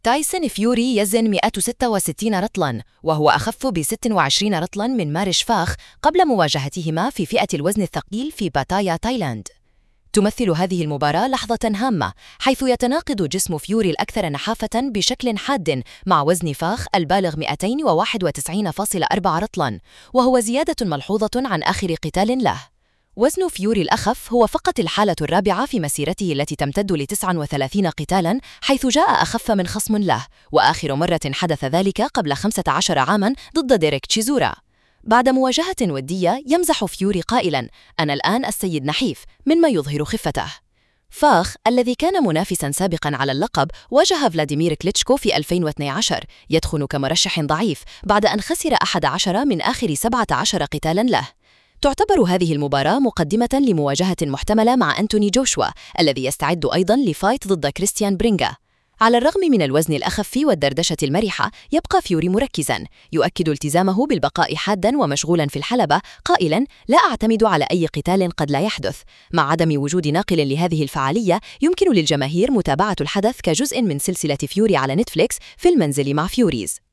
تايسون فيوري يزن 166 رطلاً، وهو أخف ب 26 رطلاً من مارش فاخ قبل مواجهتهما في فئة الوزن الثقيل في باتايا، تايلاند. تمثل هذه المباراة لحظة هامة، حيث يتناقض جسم فيوري الأكثر نحافة بشكل حاد مع وزن فاخ البالغ 291.4 رطلاً، وهو زيادة ملحوظة عن آخر قتال له. وزن فيوري الأخف هو فقط الحالة الرابعة في مسيرته التي تمتد ل 39 قتالاً، حيث جاء أخف من خصم له، وآخر مرة حدث ذلك قبل 15 عاماً ضد ديريك تشيزورا. بعد مواجهة ودية يمزح فيوري قائلاً: "أنا الآن السيد نحيف"، مما يظهر خفته. فاخ الذي كان منافساً سابقاً على اللقب واجه فلاديمير كليتشكو في 2012، يدخن كمرشح ضعيف بعد أن خسر 11 من آخر 17 قتالاً له. تعتبر هذه المباراة مقدمة لمواجهة محتملة مع أنتوني جوشوا، الذي يستعد أيضاً لفايت ضد كريستيان برينغا. على الرغم من الوزن الأخف والدردشة المرحة، يبقى فيوري مركزاً، يؤكد التزامه بالبقاء حاداً ومشغولاً في الحلبة، قائلاً: "لا أعتمد على أي قتال قد لا يحدث". مع عدم وجود ناقل لهذه الفعالية، يمكن للجماهير متابعة الحدث كجزء من سلسلة فيوري على نتفليكس في المنزل مع فيوريز.